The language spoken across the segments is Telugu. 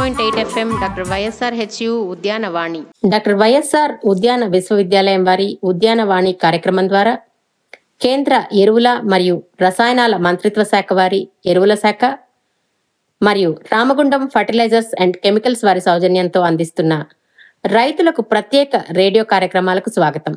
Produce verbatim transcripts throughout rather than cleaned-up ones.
Point eight FM doctor YSR HU Udyanavani. Doctor YSR ఉద్యాన విశ్వవిద్యాలయం వారి ఉద్యానవాణి కార్యక్రమం ద్వారా కేంద్ర ఎరువుల మరియు రసాయనాల మంత్రిత్వ శాఖ వారి ఎరువుల శాఖ మరియు రామగుండం ఫర్టిలైజర్స్ అండ్ కెమికల్స్ వారి సౌజన్యంతో అందిస్తున్న రైతులకు ప్రత్యేక రేడియో కార్యక్రమాలకు స్వాగతం.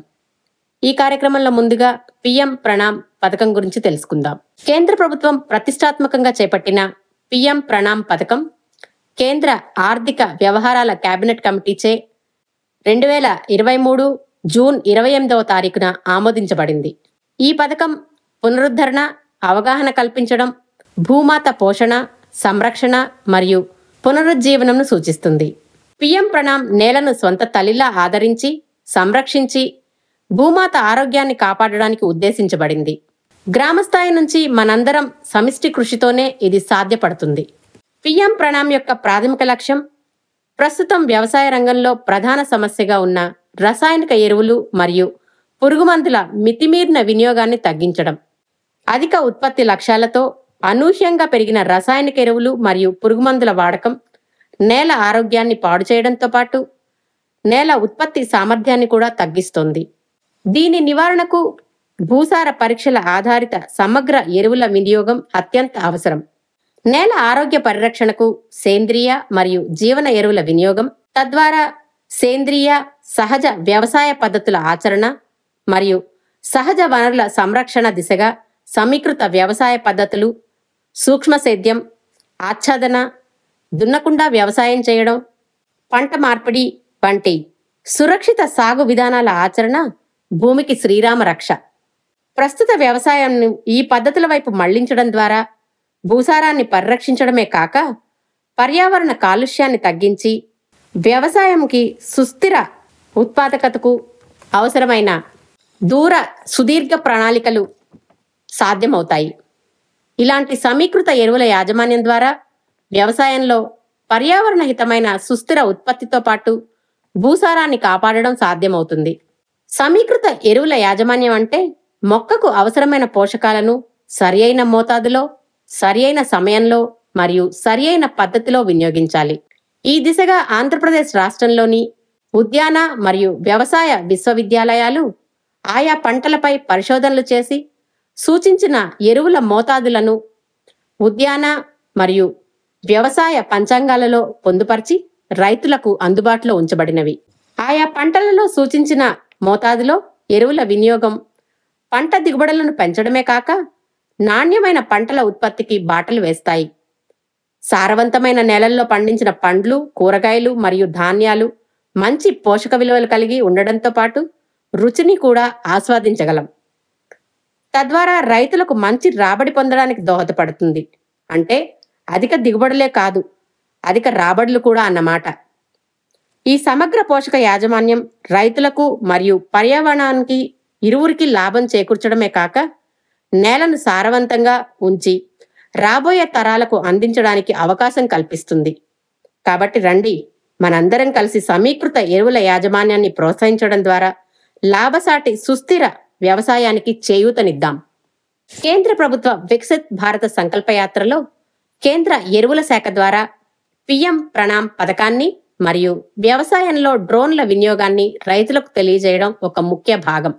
ఈ కార్యక్రమంలో ముందుగా పిఎం ప్రణామ్ పథకం గురించి తెలుసుకుందాం. కేంద్ర ప్రభుత్వం ప్రతిష్టాత్మకంగా చేపట్టిన పిఎం ప్రణామ్ పథకం కేంద్ర ఆర్థిక వ్యవహారాల కేబినెట్ కమిటీచే రెండు వేల ఇరవై మూడు జూన్ ఇరవై ఎనిమిదవ తారీఖున ఆమోదించబడింది. ఈ పథకం పునరుద్ధరణ, అవగాహన కల్పించడం, భూమాత పోషణ, సంరక్షణ మరియు పునరుజ్జీవనంను సూచిస్తుంది. పిఎం ప్రణామ్ నేలను స్వంత తల్లిలా ఆదరించి, సంరక్షించి భూమాత ఆరోగ్యాన్ని కాపాడడానికి ఉద్దేశించబడింది. గ్రామస్థాయి నుంచి మనందరం సమిష్టి కృషితోనే ఇది సాధ్యపడుతుంది. పిఎం ప్రణామ్ యొక్క ప్రాథమిక లక్ష్యం ప్రస్తుతం వ్యవసాయ రంగంలో ప్రధాన సమస్యగా ఉన్న రసాయనిక ఎరువులు మరియు పురుగుమందుల మితిమీరిన వినియోగాన్ని తగ్గించడం. అధిక ఉత్పత్తి లక్ష్యాలతో అనూహ్యంగా పెరిగిన రసాయనిక ఎరువులు మరియు పురుగుమందుల వాడకం నేల ఆరోగ్యాన్ని పాడు చేయడంతో పాటు నేల ఉత్పత్తి సామర్థ్యాన్ని కూడా తగ్గిస్తోంది. దీని నివారణకు భూసార పరీక్షల ఆధారిత సమగ్ర ఎరువుల వినియోగం అత్యంత అవసరం. నేల ఆరోగ్య పరిరక్షణకు సేంద్రియ మరియు జీవన ఎరువుల వినియోగం, తద్వారా సేంద్రియ సహజ వ్యవసాయ పద్ధతుల ఆచరణ మరియు సహజ వనరుల సంరక్షణ దిశగా సమీకృత వ్యవసాయ పద్ధతులు, సూక్ష్మ సేద్యం, ఆచ్ఛాదన, దున్నకుండా వ్యవసాయం చేయడం, పంట మార్పిడి వంటి సురక్షిత సాగు విధానాల ఆచరణ భూమికి శ్రీరామ రక్ష. ప్రస్తుత వ్యవసాయాన్ని ఈ పద్ధతుల వైపు మళ్లించడం ద్వారా భూసారాన్ని పరిరక్షించడమే కాక పర్యావరణ కాలుష్యాన్ని తగ్గించి వ్యవసాయంకి సుస్థిర ఉత్పాదకతకు అవసరమైన దూర సుదీర్ఘ ప్రణాళికలు సాధ్యమవుతాయి. ఇలాంటి సమీకృత ఎరువుల యాజమాన్యం ద్వారా వ్యవసాయంలో పర్యావరణ హితమైన సుస్థిర ఉత్పత్తితో పాటు భూసారాన్ని కాపాడడం సాధ్యమవుతుంది. సమీకృత ఎరువుల యాజమాన్యం అంటే మొక్కకు అవసరమైన పోషకాలను సరియైన మోతాదులో, సరియైన సమయంలో మరియు సరియైన పద్ధతిలో వినియోగించాలి. ఈ దిశగా ఆంధ్రప్రదేశ్ రాష్ట్రంలోని ఉద్యాన మరియు వ్యవసాయ విశ్వవిద్యాలయాలు ఆయా పంటలపై పరిశోధనలు చేసి సూచించిన ఎరువుల మోతాదులను ఉద్యాన మరియు వ్యవసాయ పంచాంగాలలో పొందుపరిచి రైతులకు అందుబాటులో ఉంచబడినవి. ఆయా పంటలలో సూచించిన మోతాదులో ఎరువుల వినియోగం పంట దిగుబడులను పెంచడమే కాక నాణ్యమైన పంటల ఉత్పత్తికి బాటలు వేస్తాయి. సారవంతమైన నేలల్లో పండించిన పండ్లు, కూరగాయలు మరియు ధాన్యాలు మంచి పోషక విలువలు కలిగి ఉండడంతో పాటు రుచిని కూడా ఆస్వాదించగలం. తద్వారా రైతులకు మంచి రాబడి పొందడానికి దోహదపడుతుంది. అంటే అధిక దిగుబడులే కాదు, అధిక రాబడులు కూడా అన్నమాట. ఈ సమగ్ర పోషక యాజమాన్యం రైతులకు మరియు పర్యావరణానికి ఇరువురికి లాభం చేకూర్చడమే కాక నేలను సారవంతంగా ఉంచి రాబోయే తరాలకు అందించడానికి అవకాశం కల్పిస్తుంది. కాబట్టి రండి, మనందరం కలిసి సమీకృత ఎరువుల యాజమాన్యాన్ని ప్రోత్సహించడం ద్వారా లాభసాటి సుస్థిర వ్యవసాయానికి చేయూతనిద్దాం. కేంద్ర ప్రభుత్వ వికసిత్ భారత సంకల్పయాత్రలో కేంద్ర ఎరువుల శాఖ ద్వారా పిఎం ప్రణామ్ పథకాన్ని మరియు వ్యవసాయంలో డ్రోన్ల వినియోగాన్ని రైతులకు తెలియజేయడం ఒక ముఖ్య భాగం.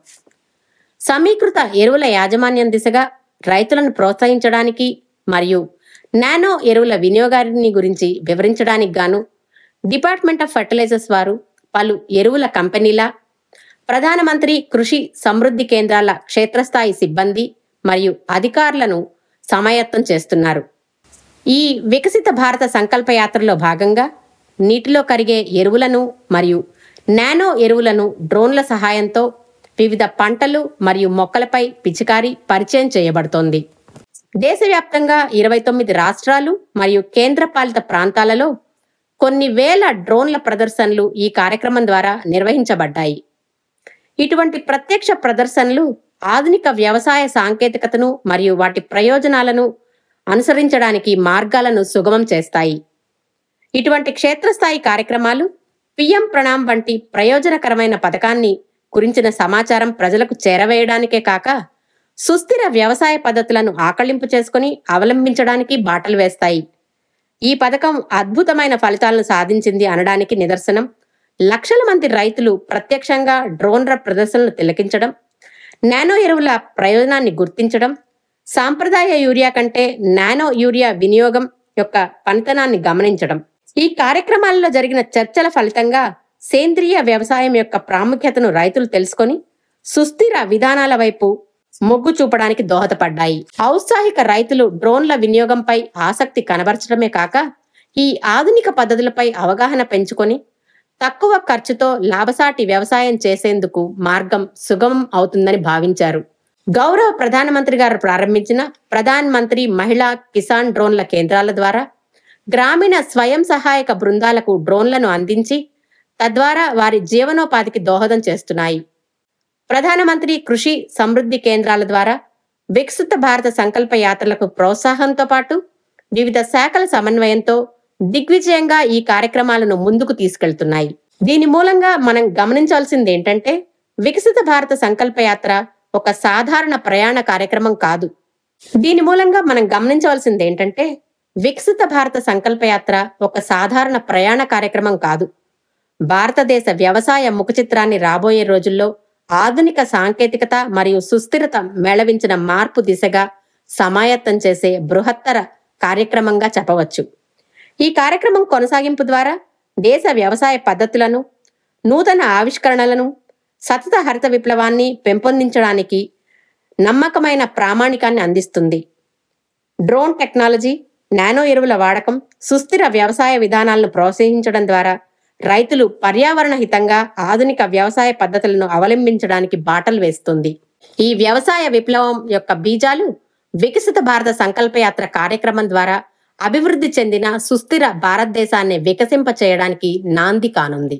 సమీకృత ఎరువుల యాజమాన్యం దిశగా రైతులను ప్రోత్సహించడానికి మరియు నానో ఎరువుల వినియోగాన్ని గురించి వివరించడానికి గాను డిపార్ట్మెంట్ ఆఫ్ ఫర్టిలైజర్స్ వారు పలు ఎరువుల కంపెనీల, ప్రధానమంత్రి కృషి సమృద్ధి కేంద్రాల క్షేత్రస్థాయి సిబ్బంది మరియు అధికారులను సమాయత్తం చేస్తున్నారు. ఈ వికసిత భారత సంకల్ప యాత్రలో భాగంగా నీటిలో కరిగే ఎరువులను మరియు నానో ఎరువులను డ్రోన్ల సహాయంతో వివిధ పంటలు మరియు మొక్కలపై పిచికారీ పరిచయం చేయబడుతోంది. దేశవ్యాప్తంగా ఇరవై తొమ్మిది రాష్ట్రాలు మరియు కేంద్రపాలిత ప్రాంతాలలో కొన్ని వేల డ్రోన్ల ప్రదర్శనలు ఈ కార్యక్రమం ద్వారా నిర్వహించబడ్డాయి. ఇటువంటి ప్రత్యక్ష ప్రదర్శనలు ఆధునిక వ్యవసాయ సాంకేతికతను మరియు వాటి ప్రయోజనాలను అనుసరించడానికి మార్గాలను సుగమం చేస్తాయి. ఇటువంటి క్షేత్రస్థాయి కార్యక్రమాలు పిఎం ప్రణామ్ వంటి ప్రయోజనకరమైన పథకాన్ని గురించిన సమాచారం ప్రజలకు చేరవేయడానికే కాక సుస్థిర వ్యవసాయ పద్ధతులను ఆకళింపు చేసుకుని అవలంబించడానికి బాటలు వేస్తాయి. ఈ పథకం అద్భుతమైన ఫలితాలను సాధించింది అనడానికి నిదర్శనం లక్షల మంది రైతులు ప్రత్యక్షంగా డ్రోన్ల ప్రదర్శనలు తిలకించడం, నానో ఎరువుల ప్రయోజనాన్ని గుర్తించడం, సాంప్రదాయ యూరియా కంటే నానో యూరియా వినియోగం యొక్క పనితనాన్ని గమనించడం. ఈ కార్యక్రమాలలో జరిగిన చర్చల ఫలితంగా సేంద్రియ వ్యవసాయం యొక్క ప్రాముఖ్యతను రైతులు తెలుసుకొని సుస్థిర విధానాల వైపు మొగ్గు చూపడానికి దోహదపడ్డాయి. ఔత్సాహిక రైతులు డ్రోన్ల వినియోగంపై ఆసక్తి కనబరచడమే కాక ఈ ఆధునిక పద్ధతులపై అవగాహన పెంచుకొని తక్కువ ఖర్చుతో లాభసాటి వ్యవసాయం చేసేందుకు మార్గం సుగమం అవుతుందని భావించారు. గౌరవ ప్రధానమంత్రి గారు ప్రారంభించిన ప్రధాన్ మంత్రి మహిళా కిసాన్ డ్రోన్ల కేంద్రాల ద్వారా గ్రామీణ స్వయం సహాయక బృందాలకు డ్రోన్లను అందించి తద్వారా వారి జీవనోపాధికి దోహదం చేస్తున్నాయి. ప్రధానమంత్రి కృషి సమృద్ధి కేంద్రాల ద్వారా వికసిత భారత సంకల్ప యాత్రలకు ప్రోత్సాహంతో పాటు వివిధ శాఖల సమన్వయంతో దిగ్విజయంగా ఈ కార్యక్రమాలను ముందుకు తీసుకెళ్తున్నాయి. దీని మూలంగా మనం గమనించాల్సింది ఏంటంటే వికసిత భారత సంకల్ప యాత్ర ఒక సాధారణ ప్రయాణ కార్యక్రమం కాదు. దీని మూలంగా మనం గమనించవలసింది ఏంటంటే వికసిత భారత సంకల్ప యాత్ర ఒక సాధారణ ప్రయాణ కార్యక్రమం కాదు. భారతదేశ వ్యవసాయ ముఖ చిత్రాన్ని రాబోయే రోజుల్లో ఆధునిక సాంకేతికత మరియు సుస్థిరత మేళవించిన మార్పు దిశగా సమాయత్తం చేసే బృహత్తర కార్యక్రమంగా చెప్పవచ్చు. ఈ కార్యక్రమం కొనసాగింపు ద్వారా దేశ వ్యవసాయ పద్ధతులను, నూతన ఆవిష్కరణలను, సతత హరిత విప్లవాన్ని పెంపొందించడానికి నమ్మకమైన ప్రామాణికాన్ని అందిస్తుంది. డ్రోన్ టెక్నాలజీ, నానో ఎరువుల వాడకం, సుస్థిర వ్యవసాయ విధానాలను ప్రోత్సహించడం ద్వారా రైతులు పర్యావరణ హితంగా ఆధునిక వ్యవసాయ పద్ధతులను అవలంబించడానికి బాటలు వేస్తుంది. ఈ వ్యవసాయ విప్లవం యొక్క బీజాలు వికసిత భారత సంకల్ప యాత్ర కార్యక్రమం ద్వారా అభివృద్ధి చెందిన సుస్థిర భారతదేశాన్ని వికసింప చేయడానికి నాంది కానుంది.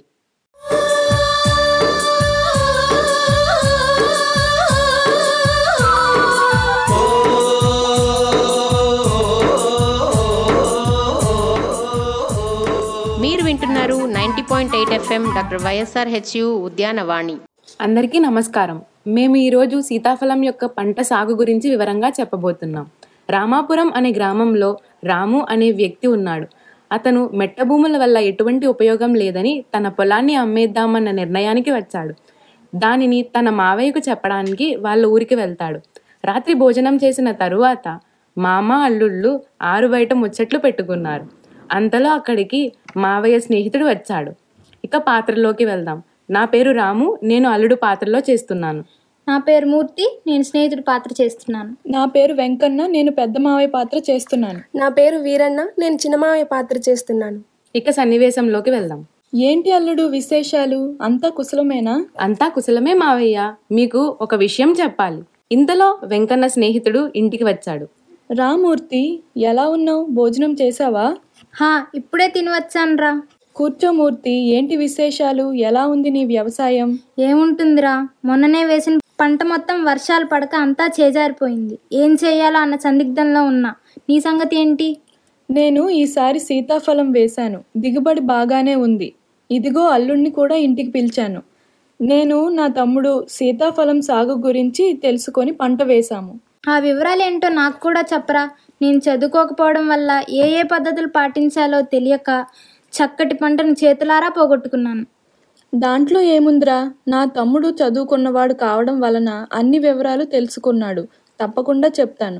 మీరు వింటున్నారు ninety point eight FM doctor YSR HU Udyanavani. అందరికీ నమస్కారం. మేము ఈరోజు సీతాఫలం యొక్క పంట సాగు గురించి వివరంగా చెప్పబోతున్నాం. రామాపురం అనే గ్రామంలో రాము అనే వ్యక్తి ఉన్నాడు. అతను మెట్ట భూముల వల్ల ఎటువంటి ఉపయోగం లేదని తన పొలాన్ని అమ్మేద్దామన్న నిర్ణయానికి వచ్చాడు. దానిని తన మావయ్యకు చెప్పడానికి వాళ్ళ ఊరికి వెళ్తాడు. రాత్రి భోజనం చేసిన తరువాత మామ అల్లుళ్ళు ఆరు బయట ముచ్చట్లు పెట్టుకున్నారు. అంతలో అక్కడికి మావయ్య స్నేహితుడు వచ్చాడు. ఇక పాత్రలోకి వెళ్దాం. నా పేరు రాము, నేను అల్లుడు పాత్రలో చేస్తున్నాను. నా పేరు మూర్తి, నేను స్నేహితుడి పాత్ర చేస్తున్నాను. నా పేరు వెంకన్న, నేను పెద్ద మావయ్య పాత్ర చేస్తున్నాను. నా పేరు వీరన్న, నేను చిన్న మావయ్య పాత్ర చేస్తున్నాను. ఇక సన్నివేశంలోకి వెళ్దాం. ఏంటి అల్లుడు విశేషాలు? అంతా కుశలమేనా? అంతా కుశలమే మావయ్య. మీకు ఒక విషయం చెప్పాలి. ఇంతలో వెంకన్న స్నేహితుడు ఇంటికి వచ్చాడు. రామూర్తి, ఎలా ఉన్నావు? భోజనం చేసావా? హా, ఇప్పుడే తిని వచ్చాను రా. కూర్చో మూర్తి, ఏంటి విశేషాలు? ఎలా ఉంది నీ వ్యవసాయం? ఏముంటుందిరా, మొన్ననే వేసిన పంట మొత్తం వర్షాలు పడక అంతా చేజారిపోయింది. ఏం చేయాలో అన్న సందిగ్ధంలో ఉన్నా. నీ సంగతి ఏంటి? నేను ఈసారి సీతాఫలం వేశాను. దిగుబడి బాగానే ఉంది. ఇదిగో అల్లుడిని కూడా ఇంటికి పిలిచాను. నేను నా తమ్ముడు సీతాఫలం సాగు గురించి తెలుసుకొని పంట వేశాము. ఆ వివరాలు ఏంటో నాకు కూడా చెప్పరా. నేను చదువుకోకపోవడం వల్ల ఏ ఏ పద్ధతులు పాటించాలో తెలియక చక్కటి పంటను చేతులారా పోగొట్టుకున్నాను. దాంట్లో ఏముందిరా, నా తమ్ముడు చదువుకున్నవాడు కావడం వలన అన్ని వివరాలు తెలుసుకున్నాడు. తప్పకుండా చెప్తాను.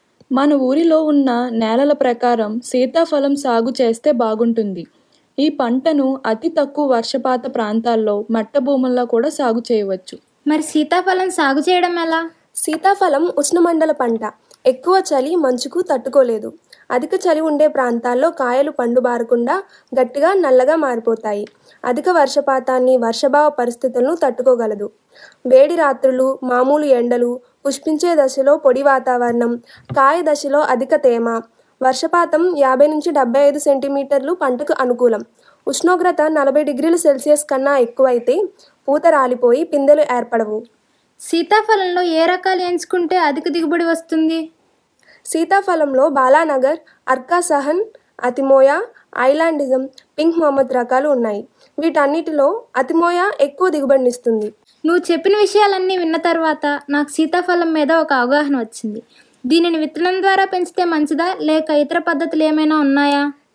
మన ఊరిలో ఉన్న నేలల ప్రకారం సీతాఫలం సాగు చేస్తే బాగుంటుంది. ఈ పంటను అతి తక్కువ వర్షపాత ప్రాంతాల్లో మట్ట భూముల్లో కూడా సాగు చేయవచ్చు. మరి సీతాఫలం సాగు చేయడం ఎలా? సీతాఫలం ఉష్ణమండల పంట. ఎక్కువ చలి మంచుకు తట్టుకోలేదు. అధిక చలి ఉండే ప్రాంతాల్లో కాయలు పండుబారకుండా గట్టిగా నల్లగా మారిపోతాయి. అధిక వర్షపాతాన్ని, వర్షభావ పరిస్థితులను తట్టుకోగలదు. వేడి రాత్రులు, మామూలు ఎండలు, పుష్పించే దశలో పొడి వాతావరణం, కాయ దశలో అధిక తేమ, వర్షపాతం యాభై నుంచి డెబ్బై ఐదు సెంటీమీటర్లు పంటకు అనుకూలం. ఉష్ణోగ్రత నలభై డిగ్రీల సెల్సియస్ కన్నా ఎక్కువైతే పూత రాలిపోయి పిందెలు ఏర్పడవు. సీతాఫలంలో ఏ రకాలు ఎంచుకుంటే అధిక దిగుబడి వస్తుంది? సీతాఫలంలో Balanagar, Arka Sahan, atemoya, island gem, pink mammoth రకాలు ఉన్నాయి. వీటన్నిటిలో అతిమోయ ఎక్కువ దిగుబడినిస్తుంది. నువ్వు చెప్పిన విషయాలన్నీ విన్న తర్వాత నాకు సీతాఫలం మీద ఒక అవగాహన వచ్చింది. దీనిని విత్తనం ద్వారా పెంచితే మంచిదా, లేక ఇతర పద్ధతులు ఏమైనా ఉన్నాయా?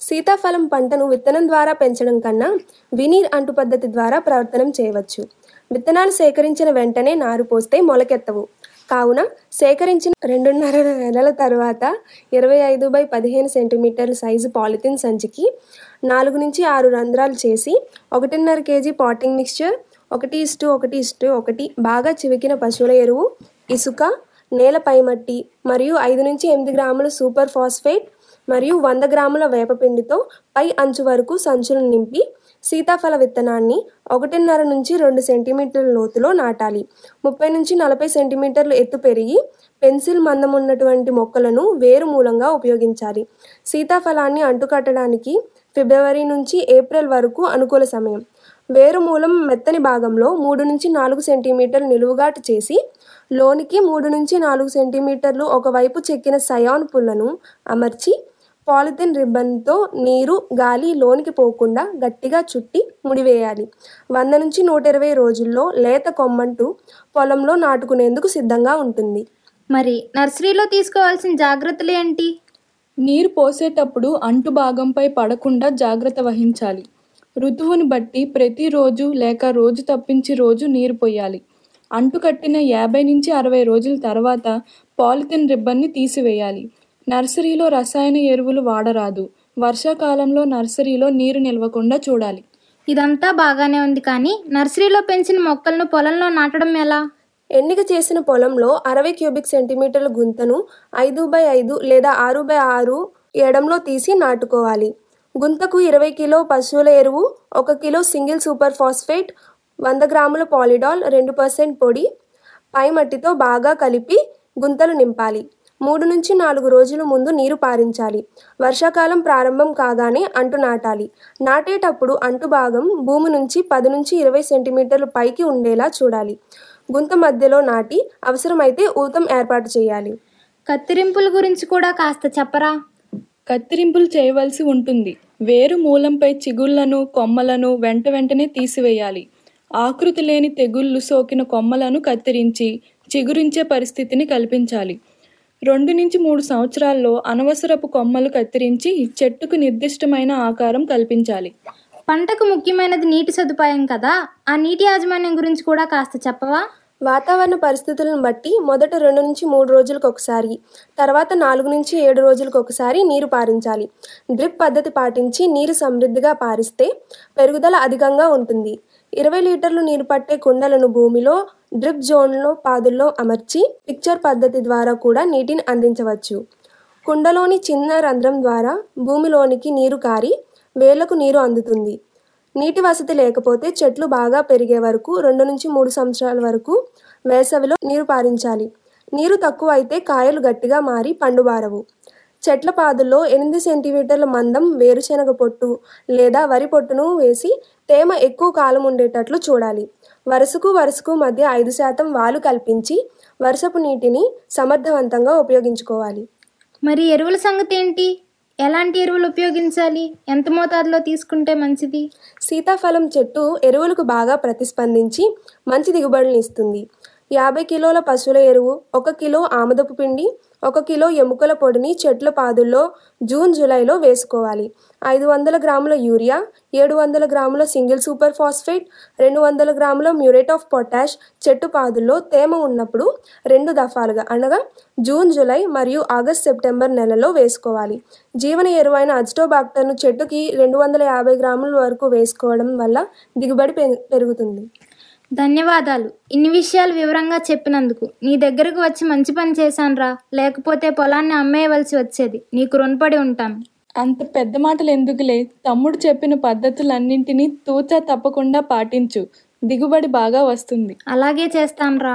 సీతాఫలం పంటను విత్తనం ద్వారా పెంచడం కన్నా వినీర్ అంటు పద్ధతి ద్వారా ప్రవర్తనం చేయవచ్చు. విత్తనాలు సేకరించిన వెంటనే నారు పోస్తే మొలకెత్తవు. కావున సేకరించిన రెండున్నర నెలల తర్వాత ఇరవై ఐదు బై పదిహేను సెంటీమీటర్ల సైజు పాలిథిన్ సంచికి నాలుగు నుంచి ఆరు రంధ్రాలు చేసి ఒకటిన్నర కేజీ పాటింగ్ మిక్స్చర్, ఒకటి ఇస్టు ఒకటి ఇస్టు ఒకటి బాగా చివికిన పశువుల ఎరువు, ఇసుక, నేల పైమట్టి మరియు ఐదు నుంచి ఎనిమిది గ్రాముల సూపర్ ఫాస్ఫేట్ మరియు వంద గ్రాముల వేపపిండితో పై అంచు వరకు సంచులను నింపి సీతాఫల విత్తనాన్ని ఒకటిన్నర నుంచి రెండు సెంటీమీటర్ల లోతులో నాటాలి. ముప్పై నుంచి నలభై సెంటీమీటర్లు ఎత్తు పెరిగి పెన్సిల్ మందం ఉన్నటువంటి మొక్కలను వేరు మూలంగా ఉపయోగించాలి. సీతాఫలాన్ని అంటుకట్టడానికి ఫిబ్రవరి నుంచి ఏప్రిల్ వరకు అనుకూల సమయం. వేరు మూలం మెత్తని భాగంలో మూడు నుంచి నాలుగు సెంటీమీటర్లు నిలువుగాటు చేసి లోనికి మూడు నుంచి నాలుగు సెంటీమీటర్లు ఒకవైపు చెక్కిన సయాన్ పుల్లను అమర్చి పాలిథిన్ రిబ్బన్తో నీరు గాలి లోనికి పోకుండా గట్టిగా చుట్టి ముడివేయాలి. వంద నుంచి నూట ఇరవై రోజుల్లో లేత కొమ్మంటూ పొలంలో నాటుకునేందుకు సిద్ధంగా ఉంటుంది. మరి నర్సరీలో తీసుకోవాల్సిన జాగ్రత్తలు ఏంటి? నీరు పోసేటప్పుడు అంటు భాగంపై పడకుండా జాగ్రత్త వహించాలి. ఋతువుని బట్టి ప్రతిరోజు లేక రోజు తప్పించి రోజు నీరు పోయాలి. అంటు కట్టిన యాభై నుంచి అరవై రోజుల తర్వాత పాలిథిన్ రిబ్బన్ని తీసివేయాలి. నర్సరీలో రసాయన ఎరువులు వాడరాదు. వర్షాకాలంలో నర్సరీలో నీరు నిల్వకుండా చూడాలి. ఇదంతా బాగానే ఉంది, కానీ నర్సరీలో పెంచిన మొక్కలను పొలంలో నాటడం ఎలా? ఎన్నిక చేసిన పొలంలో అరవై క్యూబిక్ సెంటీమీటర్ల గుంతను ఐదు బై ఐదు లేదా ఆరు బై ఆరు ఎడంలో తీసి నాటుకోవాలి. గుంతకు ఇరవై కిలో పశువుల ఎరువు, ఒక కిలో సింగిల్ సూపర్ ఫాస్ఫేట్, వంద గ్రాముల పాలిడాల్, రెండు పర్సెంట్ పొడి పై మట్టితో బాగా కలిపి గుంతలు నింపాలి. మూడు నుంచి నాలుగు రోజుల ముందు నీరు పారించాలి. వర్షాకాలం ప్రారంభం కాగానే అంటు నాటాలి. నాటేటప్పుడు అంటు భాగం భూమి నుంచి పది నుంచి ఇరవై సెంటీమీటర్లు పైకి ఉండేలా చూడాలి. గుంత మధ్యలో నాటి అవసరమైతే ఊతం ఏర్పాటు చేయాలి. కత్తిరింపుల గురించి కూడా కాస్త చెప్పరా? కత్తిరింపులు చేయవలసి ఉంటుంది. వేరు మూలంపై చిగుళ్లను కొమ్మలను వెంట వెంటనే తీసివేయాలి. ఆకృతి లేని తెగుళ్ళు సోకిన కొమ్మలను కత్తిరించి చిగురించే పరిస్థితిని కల్పించాలి. రెండు నుంచి మూడు సంవత్సరాల్లో అనవసరపు కొమ్మలు కత్తిరించి చెట్టుకు నిర్దిష్టమైన ఆకారం కల్పించాలి. పంటకు ముఖ్యమైనది నీటి సదుపాయం కదా, ఆ నీటి యాజమాన్యం గురించి కూడా కాస్త చెప్పవా? వాతావరణ పరిస్థితులను బట్టి మొదట రెండు నుంచి మూడు రోజులకు ఒకసారి, తర్వాత నాలుగు నుంచి ఏడు రోజులకు ఒకసారి నీరు పారించాలి. డ్రిప్ పద్ధతి పాటించి నీరు సమృద్ధిగా పారిస్తే పెరుగుదల అధికంగా ఉంటుంది. ఇరవై లీటర్లు నీరు పట్టే కుండలను భూమిలో డ్రిప్ జోన్లో పాదుల్లో అమర్చి పిక్చర్ పద్ధతి ద్వారా కూడా నీటిని అందించవచ్చు. కుండలోని చిన్న రంధ్రం ద్వారా భూమిలోనికి నీరు కారి వేళ్లకు నీరు అందుతుంది. నీటి వసతి లేకపోతే చెట్లు బాగా పెరిగే వరకు రెండు నుంచి మూడు సంవత్సరాల వరకు వేసవిలో నీరు పారించాలి. నీరు తక్కువ అయితే కాయలు గట్టిగా మారి పండుబారవు. చెట్ల పాదుల్లో ఎనిమిది సెంటీమీటర్ల మందం వేరుశెనగ పొట్టు లేదా వరి పొట్టును వేసి తేమ ఎక్కువ కాలం ఉండేటట్లు చూడాలి. వరుసకు వరుసకు మధ్య ఐదు శాతం వాలు కల్పించి వర్షపు నీటిని సమర్థవంతంగా ఉపయోగించుకోవాలి. మరి ఎరువుల సంగతి ఏంటి? ఎలాంటి ఎరువులు ఉపయోగించాలి? ఎంత మోతాదులో తీసుకుంటే మంచిది? సీతాఫలం చెట్టు ఎరువులకు బాగా ప్రతిస్పందించి మంచి దిగుబడులను ఇస్తుంది. యాభై కిలోల పశువుల ఎరువు, ఒక కిలో ఆముదపు పిండి, ఒక కిలో ఎముకల పొడిని చెట్ల పాదుల్లో జూన్ జూలైలో వేసుకోవాలి. ఐదు వందల గ్రాముల యూరియా, ఏడు వందల గ్రాముల సింగిల్ సూపర్ ఫాస్ఫేట్, రెండు వందల గ్రాముల మ్యూరేట్ ఆఫ్ పొటాష్ చెట్టు పాదుల్లో తేమ ఉన్నప్పుడు రెండు దఫాలుగా అనగా జూన్ జూలై మరియు ఆగస్ట్ సెప్టెంబర్ నెలలో వేసుకోవాలి. జీవన ఎరువైన అజిటోబాక్టర్ను చెట్టుకి రెండు వందల యాభై గ్రాముల వరకు వేసుకోవడం వల్ల దిగుబడి పెరుగుతుంది. ధన్యవాదాలు. ఇన్ని విషయాలు వివరంగా చెప్పినందుకు. నీ దగ్గరకు వచ్చి మంచి పని చేశానురా, లేకపోతే పొలాన్ని అమ్మేయవలసి వచ్చేది. నీకు రుణపడి ఉంటాను. అంత పెద్ద మాటలు ఎందుకులే, తమ్ముడు చెప్పిన పద్ధతులన్నింటినీ తూచా తప్పకుండా పాటించు. దిగుబడి బాగా వస్తుంది. అలాగే చేస్తానురా.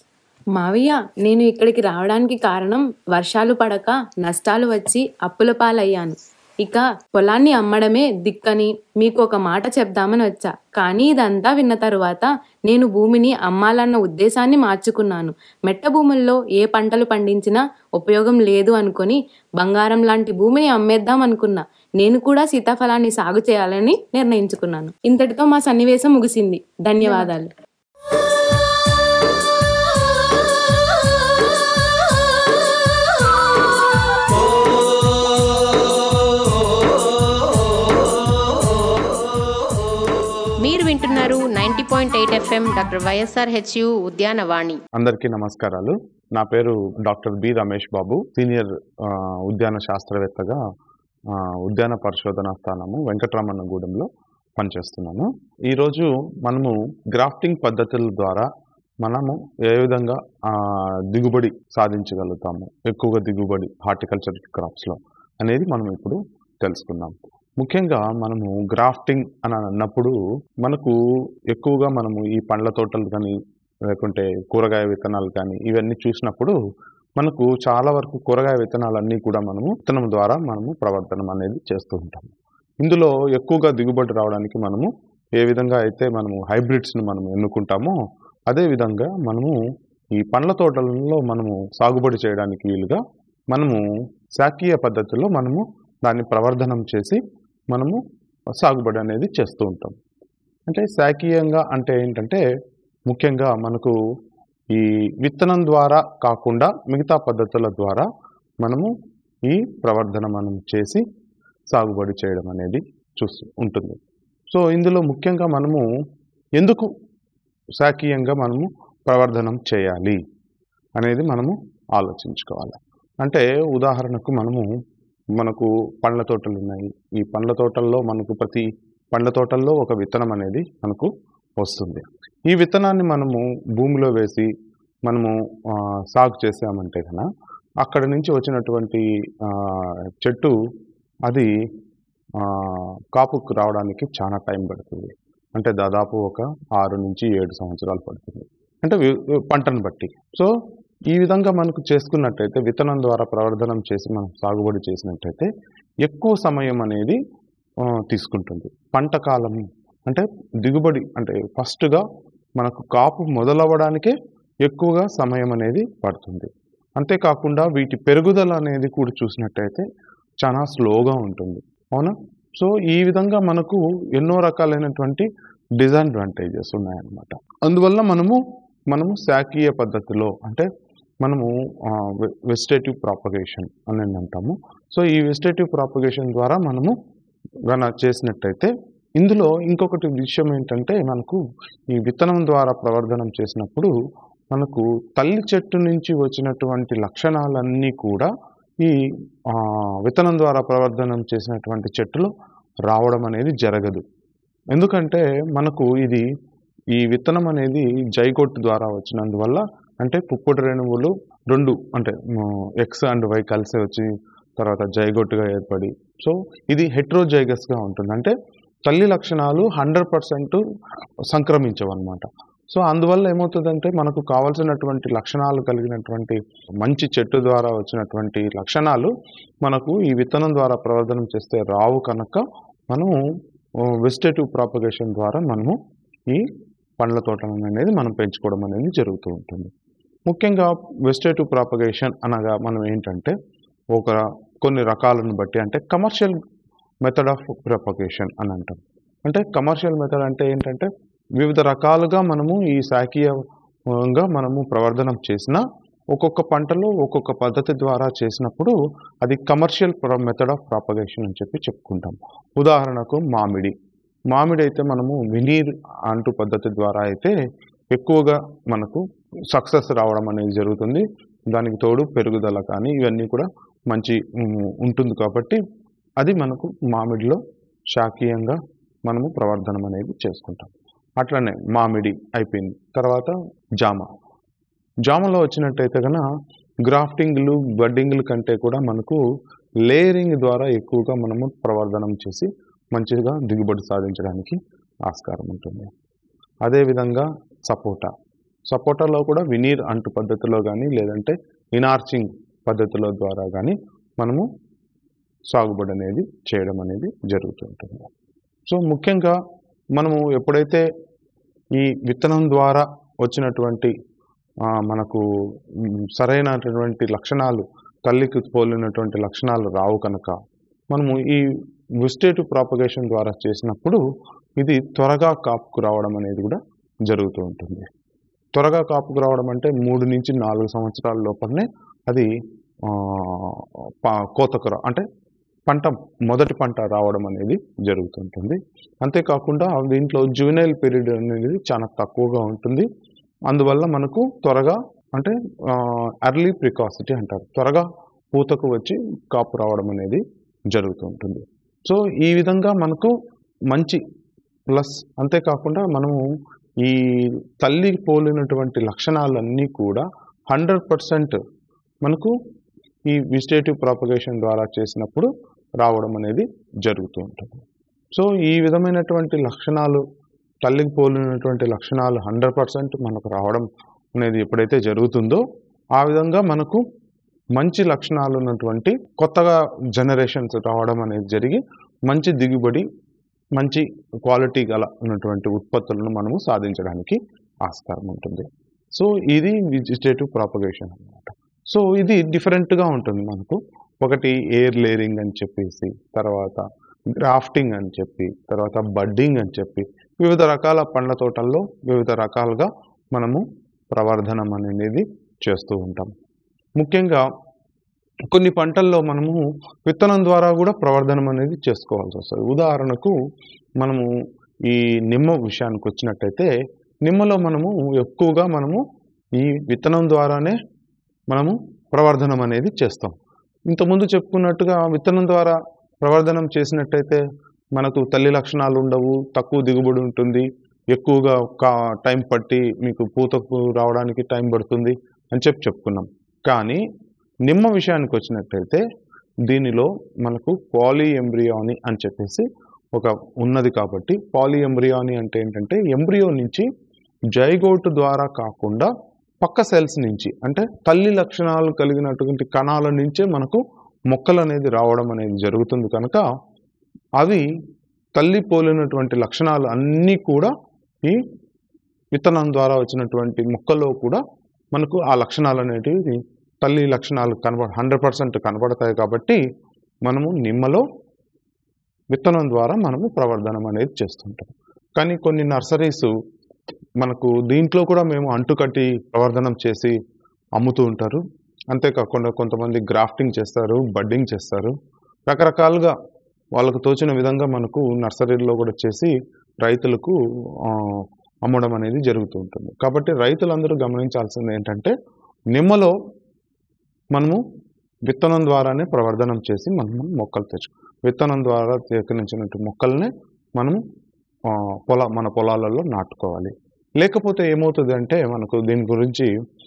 మావయ్య, నేను ఇక్కడికి రావడానికి కారణం వర్షాలు పడక నష్టాలు వచ్చి అప్పుల పాలయ్యాను. ఇక పొలాన్ని అమ్మడమే దిక్కని మీకు ఒక మాట చెప్దామని వచ్చా. కానీ ఇదంతా విన్న తరువాత నేను భూమిని అమ్మాలన్న ఉద్దేశాన్ని మార్చుకున్నాను. మెట్ట భూముల్లో ఏ పంటలు పండించినా ఉపయోగం లేదు అనుకుని బంగారం లాంటి భూమిని అమ్మేద్దాం అనుకున్నా. నేను కూడా సీతాఫలాన్ని సాగు చేయాలని నిర్ణయించుకున్నాను. ఇంతటితో మా సన్నివేశం ముగిసింది. ధన్యవాదాలు. మీరు వింటున్నారు ninety point eight FM doctor YSR HU Udyanavani. అందరికీ నమస్కారాలు. నా పేరు doctor B Ramesh Babu, senior ఆ, ఉద్యాన శాస్త్రవేత్తగా ఆ, ఉద్యాన పరిశోధనా స్థానము వెంకటరమణగూడెంలో పనిచేస్తున్నాను. ఈరోజు మనము గ్రాఫ్టింగ్ పద్ధతుల ద్వారా మనము ఏ విధంగా ఆ, దిగుబడి సాధించగలుగుతాము, ఎక్కువగా దిగుబడి హార్టికల్చర్ క్రాప్స్లో అనేది మనం ఇప్పుడు తెలుసుకుందాం. ముఖ్యంగా మనము గ్రాఫ్టింగ్ అని అన్నప్పుడు మనకు ఎక్కువగా మనము ఈ పండ్ల తోటలు కానీ లేకుంటే కూరగాయ విత్తనాలు కానీ ఇవన్నీ చూసినప్పుడు మనకు చాలా వరకు కూరగాయ విత్తనాలన్నీ కూడా మనము విత్తనం ద్వారా మనము ప్రవర్తనం అనేది చేస్తూ ఉంటాము. ఇందులో ఎక్కువగా దిగుబడి రావడానికి మనము ఏ విధంగా అయితే మనము హైబ్రిడ్స్ని మనం ఎన్నుకుంటామో అదే విధంగా మనము ఈ పండ్ల తోటలలో మనము సాగుబడి చేయడానికి వీలుగా మనము శాకీయ పద్ధతిలో మనము దాన్ని ప్రవర్ధనం చేసి మనము సాగుబడి అనేది చేస్తూ ఉంటాం. అంటే శాకీయంగా అంటే ఏంటంటే ముఖ్యంగా మనకు ఈ విత్తనం ద్వారా కాకుండా మిగతా పద్ధతుల ద్వారా మనము ఈ ప్రవర్ధన మనం చేసి సాగుబడి చేయడం అనేది చూస్తూ ఉంటుంది. సో ఇందులో ముఖ్యంగా మనము ఎందుకు శాకీయంగా మనము ప్రవర్ధనం చేయాలి అనేది మనము ఆలోచించుకోవాలి. అంటే ఉదాహరణకు మనము మనకు పండ్ల తోటలు ఉన్నాయి. ఈ పండ్ల తోటల్లో మనకు ప్రతి పండ్ల తోటల్లో ఒక విత్తనం అనేది మనకు వస్తుంది. ఈ విత్తనాన్ని మనము భూమిలో వేసి మనము సాగు చేసామంటే కనుక అక్కడ నుంచి వచ్చినటువంటి చెట్టు అది కాపుకు రావడానికి చాలా టైం పడుతుంది. అంటే దాదాపు ఒక ఆరు నుంచి ఏడు సంవత్సరాలు పడుతుంది, అంటే పంటను బట్టి. సో ఈ విధంగా మనకు చేసుకున్నట్టయితే విత్తనం ద్వారా ప్రవర్ధనం చేసి మనం సాగుబడి చేసినట్టయితే ఎక్కువ సమయం అనేది తీసుకుంటుంది. పంట కాలం అంటే దిగుబడి అంటే ఫస్ట్గా మనకు కాపు మొదలవ్వడానికే ఎక్కువగా సమయం అనేది పడుతుంది. అంతేకాకుండా వీటి పెరుగుదల అనేది కూడా చూసినట్టయితే చాలా స్లోగా ఉంటుంది. అవునా? సో ఈ విధంగా మనకు ఎన్నో రకాలైనటువంటి డిసడ్వాంటేజెస్ ఉన్నాయన్నమాట. అందువల్ల మనము మనము శాకీయ పద్ధతిలో అంటే మనము వెజిటేటివ్ ప్రాపగేషన్ అని అంటాము. సో ఈ వెజిటేటివ్ ప్రాపగేషన్ ద్వారా మనము గన చేసినట్టయితే ఇందులో ఇంకొకటి విషయం ఏంటంటే మనకు ఈ విత్తనం ద్వారా ప్రవర్ధనం చేసినప్పుడు మనకు తల్లి చెట్టు నుంచి వచ్చినటువంటి లక్షణాలన్నీ కూడా ఈ విత్తనం ద్వారా ప్రవర్ధనం చేసినటువంటి చెట్టులో రావడం అనేది జరగదు. ఎందుకంటే మనకు ఇది ఈ విత్తనం అనేది జైగోట్ ద్వారా వచ్చినందువల్ల అంటే పుప్పొడి రేణువులు రెండు అంటే ఎక్స్ అండ్ వై కలిసి వచ్చి తర్వాత జైగోట్గా ఏర్పడి సో ఇది హెట్రోజైగస్గా ఉంటుంది. అంటే తల్లి లక్షణాలు హండ్రెడ్ పర్సెంట్ సంక్రమించవు అన్నమాట. సో అందువల్ల ఏమవుతుందంటే మనకు కావాల్సినటువంటి లక్షణాలు కలిగినటువంటి మంచి చెట్టు ద్వారా వచ్చినటువంటి లక్షణాలు మనకు ఈ విత్తనం ద్వారా ప్రవర్ధనం చేస్తే రావు. కనుక మనము వెజిటేటివ్ ప్రాపగేషన్ ద్వారా మనము ఈ పండ్ల తోటలను అనేది మనం పెంచుకోవడం అనేది జరుగుతూ ఉంటుంది. ముఖ్యంగా వెజిటేటివ్ ప్రాపగేషన్ అనగా మనం ఏంటంటే ఒక కొన్ని రకాలను బట్టి అంటే కమర్షియల్ మెథడ్ ఆఫ్ ప్రాపగేషన్ అని అంటాం. అంటే కమర్షియల్ మెథడ్ అంటే ఏంటంటే వివిధ రకాలుగా మనము ఈ శాకీయంగా మనము ప్రవర్ధనం చేసిన ఒక్కొక్క పంటలో ఒక్కొక్క పద్ధతి ద్వారా చేసినప్పుడు అది కమర్షియల్ మెథడ్ ఆఫ్ ప్రాపగేషన్ అని చెప్పి చెప్పుకుంటాం. ఉదాహరణకు మామిడి మామిడి అయితే మనము వినీర్ అంటూ పద్ధతి ద్వారా అయితే ఎక్కువగా మనకు సక్సెస్ రావడం అనేది జరుగుతుంది. దానికి తోడు పెరుగుదల కానీ ఇవన్నీ కూడా మంచి ఉంటుంది. కాబట్టి అది మనకు మామిడిలో శాకీయంగా మనము ప్రవర్ధనం అనేది చేసుకుంటాం. అట్లనే మామిడి అయిపోయింది. తర్వాత జామ జామలో వచ్చినట్టయితే కనుక గ్రాఫ్టింగ్లు బడ్డింగ్లు కంటే కూడా మనకు లేయరింగ్ ద్వారా ఎక్కువగా మనము ప్రవర్ధనం చేసి మంచిగా దిగుబడి సాధించడానికి ఆస్కారం ఉంటుంది. అదేవిధంగా సపోటా సపోటాలో కూడా వినీర్ అంటు పద్ధతిలో కానీ లేదంటే ఇనార్చింగ్ పద్ధతుల ద్వారా కానీ మనము సాగుబడి అనేది చేయడం అనేది జరుగుతుంటుంది. సో ముఖ్యంగా మనము ఎప్పుడైతే ఈ విత్తనం ద్వారా వచ్చినటువంటి మనకు సరైనటువంటి లక్షణాలు తల్లికి పోలినటువంటి లక్షణాలు రావు కనుక మనము ఈ వెజిటేటివ్ ప్రాపగేషన్ ద్వారా చేసినప్పుడు ఇది త్వరగా కాపుకు రావడం అనేది కూడా జరుగుతూ ఉంటుంది. త్వరగా కాపుకు రావడం అంటే మూడు నుంచి నాలుగు సంవత్సరాల లోపలనే అది కోతకు రా అంటే పంట మొదటి పంట రావడం అనేది జరుగుతుంటుంది. అంతేకాకుండా దీంట్లో జువెనైల్ పీరియడ్ అనేది చాలా తక్కువగా ఉంటుంది. అందువల్ల మనకు త్వరగా అంటే ఎర్లీ ప్రికాసిటీ అంటారు, త్వరగా పూతకు వచ్చి కాపు రావడం అనేది జరుగుతుంటుంది. సో ఈ విధంగా మనకు మంచి ప్లస్, అంతేకాకుండా మనము ఈ తల్లి పోలినటువంటి లక్షణాలన్నీ కూడా హండ్రెడ్ పర్సెంట్ మనకు ఈ వెజిటేటివ్ ప్రాపగేషన్ ద్వారా చేసినప్పుడు రావడం అనేది జరుగుతూ ఉంటుంది. సో ఈ విధమైనటువంటి లక్షణాలు, తల్లికి పోలినటువంటి లక్షణాలు హండ్రెడ్ పర్సెంట్ మనకు రావడం అనేది ఎప్పుడైతే జరుగుతుందో ఆ విధంగా మనకు మంచి లక్షణాలు ఉన్నటువంటి కొత్తగా జనరేషన్స్ రావడం అనేది జరిగి మంచి దిగుబడి, మంచి క్వాలిటీ గల ఉన్నటువంటి ఉత్పత్తులను మనము సాధించడానికి ఆస్కారం ఉంటుంది. సో ఇది వెజిటేటివ్ ప్రాపగేషన్ అన్నమాట. సో ఇది డిఫరెంట్గా ఉంటుంది మనకు. ఒకటి ఎయిర్ లేయరింగ్ అని చెప్పేసి, తర్వాత గ్రాఫ్టింగ్ అని చెప్పి, తర్వాత బడ్డింగ్ అని చెప్పి వివిధ రకాల పండ్ల తోటల్లో వివిధ రకాలుగా మనము ప్రవర్ధనం అనేది చేస్తూ ఉంటాం. ముఖ్యంగా కొన్ని పంటల్లో మనము విత్తనం ద్వారా కూడా ప్రవర్ధనం అనేది చేసుకోవాల్సి వస్తుంది. ఉదాహరణకు మనము ఈ నిమ్మ విషయానికి వచ్చినట్టయితే, నిమ్మలో మనము ఎక్కువగా మనము ఈ విత్తనం ద్వారానే మనము ప్రవర్ధనం అనేది చేస్తాం. ఇంతకుముందు చెప్పుకున్నట్టుగా విత్తనం ద్వారా ప్రవర్ధనం చేసినట్టయితే మనకు తల్లి లక్షణాలు ఉండవు, తక్కువ దిగుబడి ఉంటుంది, ఎక్కువగా కా టైం పట్టి మీకు పూతకు రావడానికి టైం పడుతుంది అని చెప్పి చెప్పుకున్నాం. కానీ నిమ్మ విషయానికి వచ్చినట్టయితే దీనిలో మనకు పాలీ ఎంబ్రియాని అని చెప్పేసి ఒక ఉన్నది. కాబట్టి పాలీ ఎంబ్రియాని అంటే ఏంటంటే ఎంబ్రియో నుంచి జైగోట్ ద్వారా కాకుండా పక్క సెల్స్ నుంచి, అంటే తల్లి లక్షణాలు కలిగినటువంటి కణాల నుంచే మనకు మొక్కలు అనేది రావడం అనేది జరుగుతుంది. కనుక అవి తల్లి పోలినటువంటి లక్షణాలు అన్నీ కూడా ఈ విత్తనం ద్వారా వచ్చినటువంటి మొక్కల్లో కూడా మనకు ఆ లక్షణాలు అనేటివి తల్లి లక్షణాలు కనబడ హండ్రెడ్ పర్సెంట్ కనబడతాయి. కాబట్టి మనము నిమ్మలో విత్తనం ద్వారా మనము ప్రవర్ధనం అనేది చేస్తుంటాం. కానీ కొన్ని నర్సరీస్ మనకు దీంట్లో కూడా మేము అంటుకట్టి ప్రవర్ధనం చేసి అమ్ముతూ ఉంటారు. అంతేకాకుండా కొంతమంది గ్రాఫ్టింగ్ చేస్తారు, బడ్డింగ్ చేస్తారు, రకరకాలుగా వాళ్ళకు తోచిన విధంగా మనకు నర్సరీలో కూడా చేసి రైతులకు అమ్మడం అనేది జరుగుతూ ఉంటుంది. కాబట్టి రైతులందరూ గమనించాల్సింది ఏంటంటే నిమ్మలో మనము విత్తనం ద్వారానే ప్రవర్ధనం చేసి మనము మొక్కలు తెచ్చు విత్తనం ద్వారా సేకరించినట్టు మొక్కల్నే మనము పొల మన పొలాలలో నాటుకోవాలి. లేకపోతే ఏమవుతుంది అంటే మనకు దీని గురించి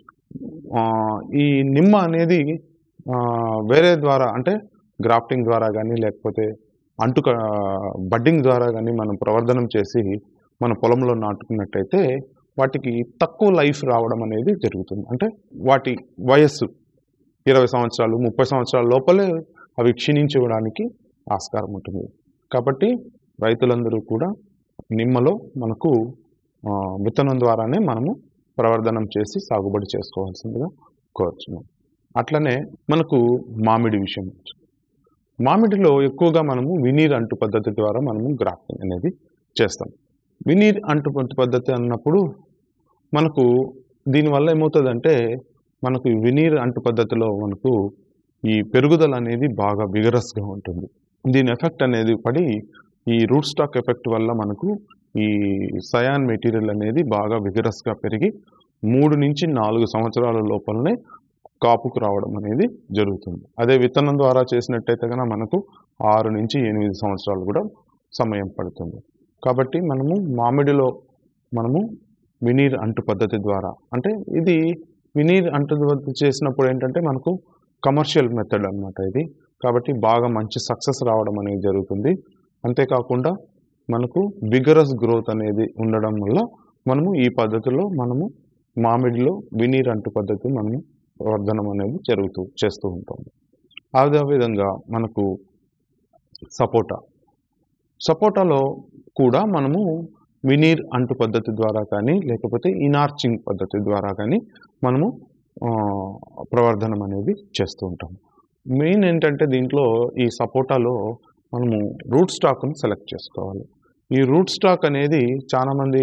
ఈ నిమ్మ అనేది వేరే ద్వారా అంటే గ్రాఫ్టింగ్ ద్వారా కానీ లేకపోతే అంటుక బడ్డింగ్ ద్వారా కానీ మనం ప్రవర్ధనం చేసి మన పొలంలో నాటుకున్నట్టయితే వాటికి తక్కువ లైఫ్ రావడం అనేది జరుగుతుంది. అంటే వాటి వయస్సు ఇరవై సంవత్సరాలు ముప్పై సంవత్సరాల లోపలే అవి క్షీణించడానికి ఆస్కారం ఉంటుంది. కాబట్టి రైతులందరూ కూడా నిమ్మలో మనకు విత్తనం ద్వారానే మనము ప్రవర్ధనం చేసి సాగుబడి చేసుకోవాల్సిందిగా కోరుచున్నాం. అట్లనే మనకు మామిడి విషయం, మామిడిలో ఎక్కువగా మనము వినీర్ అంటు పద్ధతి ద్వారా మనము గ్రాఫ్టింగ్ అనేది చేస్తాం. వినీర్ అంటు పద్ధతి అన్నప్పుడు మనకు దీనివల్ల ఏమవుతుందంటే మనకు వినీర్ అంటు పద్ధతిలో మనకు ఈ పెరుగుదల అనేది బాగా విగరస్గా ఉంటుంది. దీని ఎఫెక్ట్ అనేది పడి ఈ రూట్ స్టాక్ ఎఫెక్ట్ వల్ల మనకు ఈ సయాన్ మెటీరియల్ అనేది బాగా విగరస్గా పెరిగి మూడు నుంచి నాలుగు సంవత్సరాల లోపలనే కాపుకు రావడం అనేది జరుగుతుంది. అదే విత్తనం ద్వారా చేసినట్టయితే కనుక మనకు ఆరు నుంచి ఎనిమిది సంవత్సరాలు కూడా సమయం పడుతుంది. కాబట్టి మనము మామిడిలో మనము వినీర్ అంటు పద్ధతి ద్వారా, అంటే ఇది వినీర్ అంటు చేసినప్పుడు ఏంటంటే మనకు కమర్షియల్ మెథడ్ అన్నమాట ఇది. కాబట్టి బాగా మంచి సక్సెస్ రావడం అనేది జరుగుతుంది. అంతేకాకుండా మనకు విగరస్ గ్రోత్ అనేది ఉండడం వల్ల మనము ఈ పద్ధతిలో మనము మామిడిలో వినీర్ అంటు పద్ధతి మనము ప్రవర్ధనం అనేది జరుగుతూ చేస్తూ ఉంటాం. అదేవిధంగా మనకు సపోటా సపోటాలో కూడా మనము వినీర్ అంటు పద్ధతి ద్వారా కానీ లేకపోతే ఇనార్చింగ్ పద్ధతి ద్వారా కానీ మనము ప్రవర్ధనం అనేది చేస్తూ ఉంటాం. మెయిన్ ఏంటంటే దీంట్లో ఈ సపోటాలో మనము రూట్ స్టాక్ను సెలెక్ట్ చేసుకోవాలి. ఈ రూట్ స్టాక్ అనేది చాలామంది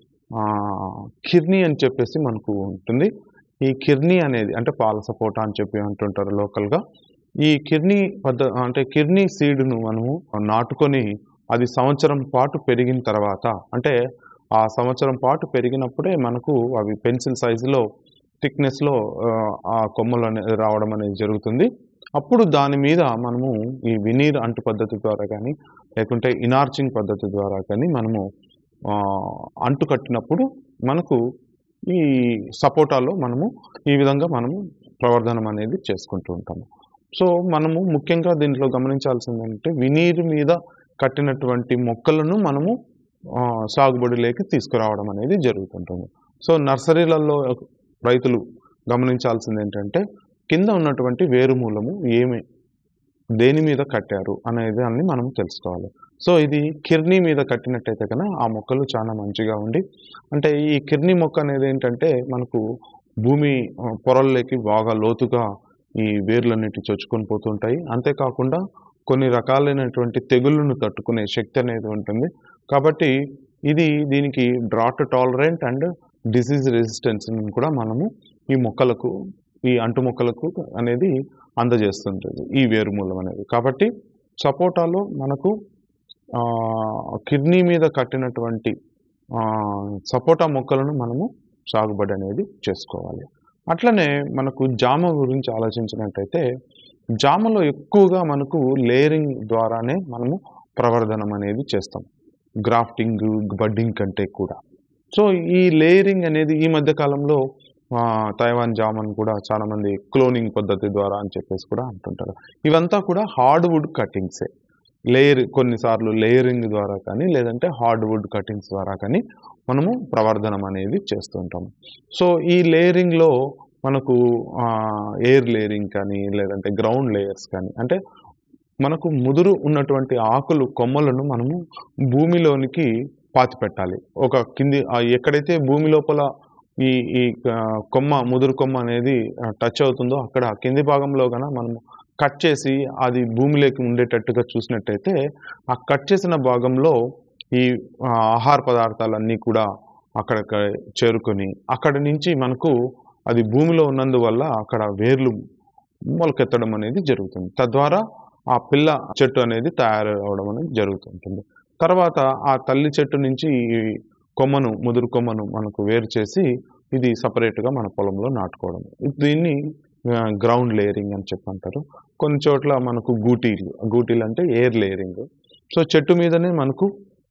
కిర్నీ అని చెప్పేసి మనకు ఉంటుంది. ఈ కిర్నీ అనేది అంటే పాల సపోటా అని చెప్పి అంటుంటారు లోకల్గా. ఈ కిర్నీ పద్ధ అంటే కిర్నీ సీడ్ను మనము నాటుకొని అది సంవత్సరం పాటు పెరిగిన తర్వాత, అంటే ఆ సంవత్సరం పాటు పెరిగినప్పుడే మనకు అవి పెన్సిల్ సైజులో థిక్నెస్లో ఆ కొమ్మలు అనేది రావడం అనేది జరుగుతుంది. అప్పుడు దాని మీద మనము ఈ వినీర్ అంటు పద్ధతి ద్వారా కానీ లేకుంటే ఇనార్చింగ్ పద్ధతి ద్వారా కానీ మనము అంటు కట్టినప్పుడు మనకు ఈ సపోటాలో మనము ఈ విధంగా మనము ప్రవర్ధనం అనేది చేసుకుంటూ ఉంటాము. సో మనము ముఖ్యంగా దీంట్లో గమనించాల్సింది ఏంటంటే వినీర్ మీద కట్టినటువంటి మొక్కలను మనము సాగుబడిలోకి తీసుకురావడం అనేది జరుగుతుంటుంది. సో నర్సరీలలో రైతులు గమనించాల్సింది ఏంటంటే కింద ఉన్నటువంటి వేరుమూలము ఏమి దేని మీద కట్టారు అనేది అన్ని మనం తెలుసుకోవాలి. సో ఇది కిర్నీ మీద కట్టినట్టయితే కన్నా ఆ మొక్కలు చాలా మంచిగా ఉండి, అంటే ఈ కిర్నీ మొక్క అనేది ఏంటంటే మనకు భూమి పొరల్లోకి బాగా లోతుగా ఈ వేర్లన్నిటి చొచ్చుకొని పోతుంటాయి. అంతేకాకుండా కొన్ని రకాలైనటువంటి తెగుళ్ళను తట్టుకునే శక్తి అనేది ఉంటుంది. కాబట్టి ఇది దీనికి drought tolerant and disease resistance కూడా మనము ఈ మొక్కలకు ఈ అంటు మొక్కలకు అనేది అందజేస్తుంటుంది ఈ వేరుమూలం అనేది. కాబట్టి సపోటాలో మనకు కిడ్నీ మీద కట్టినటువంటి సపోటా మొక్కలను మనము సాగుబడి అనేది చేసుకోవాలి. అట్లనే మనకు జామ గురించి ఆలోచించినట్టయితే జామలో ఎక్కువగా మనకు లేయరింగ్ ద్వారానే మనము ప్రవర్ధనం అనేది చేస్తాం, గ్రాఫ్టింగ్ బడ్డింగ్ కంటే కూడా. సో ఈ లేయరింగ్ అనేది ఈ మధ్య కాలంలో తైవాన్ జామన్ కూడా చాలామంది క్లోనింగ్ పద్ధతి ద్వారా అని చెప్పేసి కూడా అంటుంటారు. ఇవంతా కూడా హార్డ్వుడ్ కటింగ్సే. లేయర్ కొన్నిసార్లు లేయరింగ్ ద్వారా కానీ లేదంటే హార్డ్వుడ్ కటింగ్స్ ద్వారా కానీ మనము ప్రవర్ధనం అనేది చేస్తుంటాము. సో ఈ లేయరింగ్లో మనకు ఎయిర్ లేయరింగ్ కానీ లేదంటే గ్రౌండ్ లేయర్స్ కానీ, అంటే మనకు ముదురు ఉన్నటువంటి ఆకులు కొమ్మలను మనము భూమిలోనికి పాతి పెట్టాలి. ఒక కింది ఎక్కడైతే భూమి లోపల ఈ ఈ కొమ్మ ముదురు కొమ్మ అనేది టచ్ అవుతుందో అక్కడ కింది భాగంలో కన్నా మనము కట్ చేసి అది భూమిలోకి ఉండేటట్టుగా చూసినట్టయితే ఆ కట్ చేసిన భాగంలో ఈ ఆహార పదార్థాలన్నీ కూడా అక్కడ చేరుకొని అక్కడి నుంచి మనకు అది భూమిలో ఉన్నందువల్ల అక్కడ వేర్లు మొలకెత్తడం అనేది జరుగుతుంది. తద్వారా ఆ పిల్ల చెట్టు అనేది తయారు అవడం అనేది జరుగుతుంటుంది. తర్వాత ఆ తల్లి చెట్టు నుంచి ఈ కొమ్మను ముదురు కొమ్మను మనకు వేరు చేసి ఇది సపరేట్గా మన పొలంలో నాటుకోవడం. దీన్ని గ్రౌండ్ లేయరింగ్ అని చెప్పి అంటారు. కొన్ని చోట్ల మనకు గూటీలు గూటీలు అంటే ఎయిర్ లేయరింగ్. సో చెట్టు మీదనే మనకు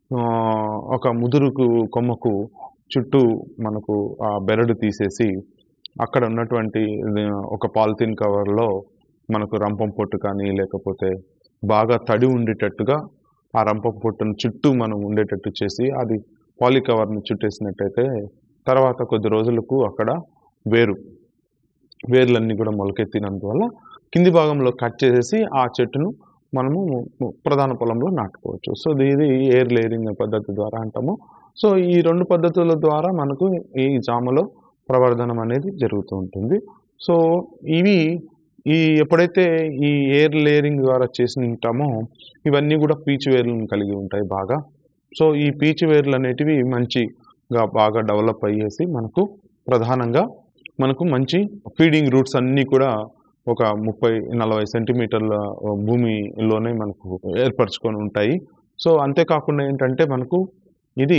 ఒక ముదురుకు కొమ్మకు చుట్టూ మనకు ఆ బెరడు తీసేసి అక్కడ ఉన్నటువంటి ఒక పాలిథిన్ కవర్లో మనకు రంపం పొట్టు కానీ లేకపోతే బాగా తడి ఉండేటట్టుగా ఆ రంపం పొట్టును చుట్టూ మనం ఉండేటట్టు చేసి అది పాలి కవర్ని చుట్టేసినట్టయితే తర్వాత కొద్ది రోజులకు అక్కడ వేరు వేర్లన్నీ కూడా మొలకెత్తినందువల్ల కింది భాగంలో కట్ చేసేసి ఆ చెట్టును మనము ప్రధాన పొలంలో నాటుకోవచ్చు. సో ఇది ఎయిర్ లేయరింగ్ పద్ధతి ద్వారా అంటాము. సో ఈ రెండు పద్ధతుల ద్వారా మనకు ఈ జామలో ప్రవర్ధనం అనేది జరుగుతూ ఉంటుంది. సో ఇవి ఈ ఎప్పుడైతే ఈ ఎయిర్ లేయరింగ్ ద్వారా చేసి ఉంటామో ఇవన్నీ కూడా పీచు వేర్లను కలిగి ఉంటాయి బాగా. సో ఈ పీచు వేర్లు అనేటివి మంచిగా బాగా డెవలప్ అయ్యేసి మనకు ప్రధానంగా మనకు మంచి ఫీడింగ్ రూట్స్ అన్నీ కూడా ఒక ముప్పై నలభై సెంటీమీటర్ల భూమిలోనే మనకు ఏర్పరచుకొని ఉంటాయి. సో అంతేకాకుండా ఏంటంటే మనకు ఇది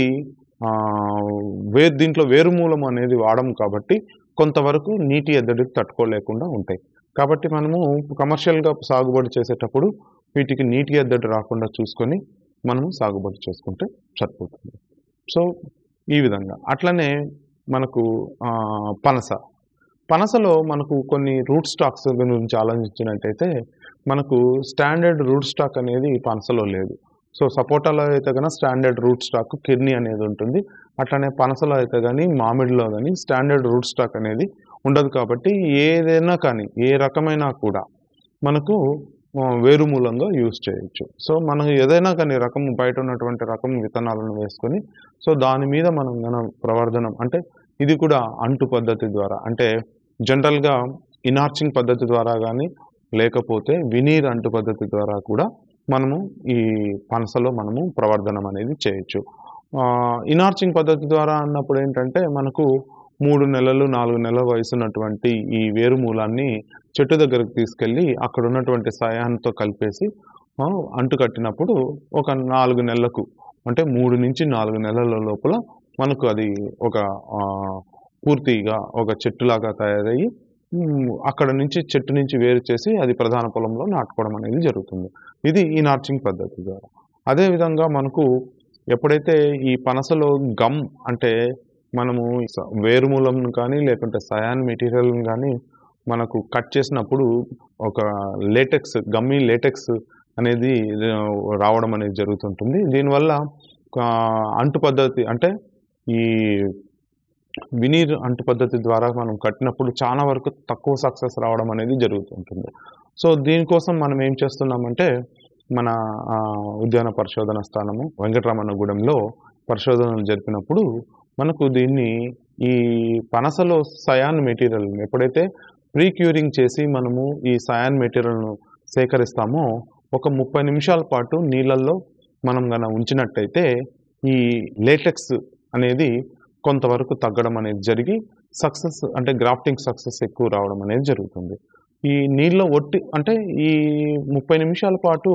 వే దీంట్లో వేరుమూలం అనేది వాడము కాబట్టి కొంతవరకు నీటి ఎద్దడికి తట్టుకోలేకుండా ఉంటాయి. కాబట్టి మనము కమర్షియల్గా సాగుబడి చేసేటప్పుడు వీటికి నీటి ఎద్దడి రాకుండా చూసుకొని మనము సాగుబడి చేసుకుంటే సరిపోతుంది. సో ఈ విధంగా అట్లనే మనకు పనస పనసలో మనకు కొన్ని రూట్ స్టాక్స్ గురించి ఆలోచించినట్టయితే మనకు స్టాండర్డ్ రూట్ స్టాక్ అనేది పనసలో లేదు. సో సపోటాలో అయితే కన్నా స్టాండర్డ్ రూట్ స్టాక్ కిడ్నీ అనేది ఉంటుంది. అట్లనే పనసలో అయితే కానీ మామిడిలో కానీ స్టాండర్డ్ రూట్ స్టాక్ అనేది ఉండదు. కాబట్టి ఏదైనా కానీ ఏ రకమైనా కూడా మనకు వేరుమూలంగా యూజ్ చేయొచ్చు. సో మనం ఏదైనా కానీ రకం బయట ఉన్నటువంటి రకం విత్తనాలను వేసుకొని సో దాని మీద మనం మన ప్రవర్ధనం అంటే ఇది కూడా అంటు పద్ధతి ద్వారా అంటే జనరల్గా ఇనార్చింగ్ పద్ధతి ద్వారా కానీ లేకపోతే వినీర్ అంటు పద్ధతి ద్వారా కూడా మనము ఈ పనసలో మనము ప్రవర్ధనం అనేది చేయొచ్చు. ఇనార్చింగ్ పద్ధతి ద్వారా అన్నప్పుడు ఏంటంటే మనకు మూడు నెలలు నాలుగు నెలల వయసు ఉన్నటువంటి ఈ వేరు మూలాన్ని చెట్టు దగ్గరకు తీసుకెళ్ళి అక్కడ ఉన్నటువంటి సాయాన్తో కలిపేసి ఆ, అంటు కట్టినప్పుడు ఒక నాలుగు నెలలకు అంటే మూడు నుంచి నాలుగు నెలల లోపల మనకు అది ఒక ఆ, పూర్తిగా ఒక చెట్టులాగా తయారయ్యి ఉమ్, అక్కడ నుంచి చెట్టు నుంచి వేరు చేసి అది ప్రధాన పొలంలో నాటుకోవడం అనేది జరుగుతుంది. ఇది ఈ నార్చింగ్ పద్ధతి ద్వారా. అదేవిధంగా మనకు ఎప్పుడైతే ఈ పనసలో గమ్ అంటే మనము స- వేరుమూలంను కానీ లేకుంటే సయాన్ మెటీరియల్ని కానీ మనకు కట్ చేసినప్పుడు ఒక లేటెక్స్ గమ్మీ లేటెక్స్ అనేది ఆ, రావడం అనేది జరుగుతుంటుంది. దీనివల్ల ఆ, అంటు పద్ధతి అంటే ఈ వినీర్ అంటు పద్ధతి ద్వారా మనం కట్టినప్పుడు చాలా వరకు తక్కువ సక్సెస్ రావడం అనేది జరుగుతుంటుంది. సో దీనికోసం మనం ఏం చేస్తున్నామంటే మన ఆ, ఉద్యాన పరిశోధన స్థానము వెంకటరమణగూడెంలో పరిశోధనలు జరిపినప్పుడు మనకు దీన్ని ఈ పనసలో సయాన్ మెటీరియల్ ఎప్పుడైతే ప్రీ క్యూరింగ్ చేసి మనము ఈ సయాన్ మెటీరియల్ను సేకరిస్తామో ఒక ముప్పై నిమిషాల పాటు నీళ్ళల్లో మనం గన ఉంచినట్టయితే ఈ లేటెక్స్ అనేది కొంతవరకు తగ్గడం అనేది జరిగి సక్సెస్ అంటే గ్రాఫ్టింగ్ సక్సెస్ ఎక్కువ రావడం అనేది జరుగుతుంది. ఈ నీళ్ళలో ఒట్టి అంటే ఈ ముప్పై నిమిషాల పాటు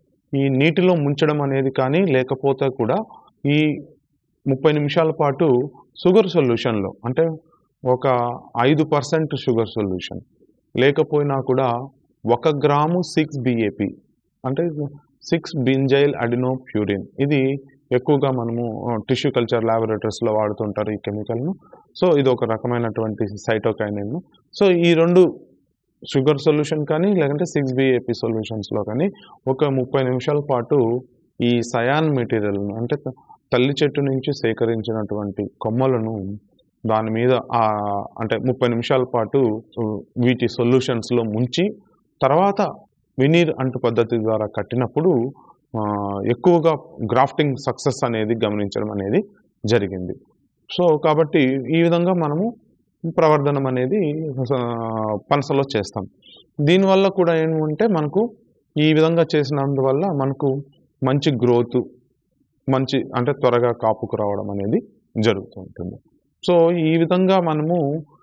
ఈ నీటిలో ముంచడం అనేది కానీ లేకపోతే కూడా ఈ ముప్పై నిమిషాల పాటు షుగర్ సొల్యూషన్లో అంటే ఒక ఐదు పర్సెంట్ షుగర్ సొల్యూషన్ లేకపోయినా కూడా ఒక గ్రాము సిక్స్ బిఏపి అంటే సిక్స్ బింజైల్ అడినో ప్యూరిన్ ఇది ఎక్కువగా మనము టిష్యూ కల్చర్ ల్యాబొరేటరీస్లో వాడుతుంటారు ఈ కెమికల్ను. సో ఇది ఒక రకమైనటువంటి సైటోకైనిన్. సో ఈ రెండు షుగర్ సొల్యూషన్ కానీ లేదంటే సిక్స్ బిఏపి సొల్యూషన్స్లో కానీ ఒక ముప్పై నిమిషాల పాటు ఈ సయాన్ మెటీరియల్ను అంటే తల్లి చెట్టు నుంచి సేకరించినటువంటి కొమ్మలను దాని మీద ఆ అంటే ముప్పై నిమిషాల పాటు వీటి సొల్యూషన్స్లో ముంచి తర్వాత వినీర్ అంటు పద్ధతి ద్వారా కట్టినప్పుడు ఆ, ఎక్కువగా గ్రాఫ్టింగ్ సక్సెస్ అనేది గమనించడం అనేది జరిగింది. సో కాబట్టి ఈ విధంగా మనము ప్రవర్ధనం అనేది ఆ, పనసలో చేస్తాం. దీనివల్ల కూడా ఏంటంటే మనకు ఈ విధంగా చేసినందువల్ల మనకు మంచి గ్రోత్ మంచి అంటే త్వరగా కాపుకు రావడం అనేది జరుగుతూ ఉంటుంది. సో ఈ విధంగా మనము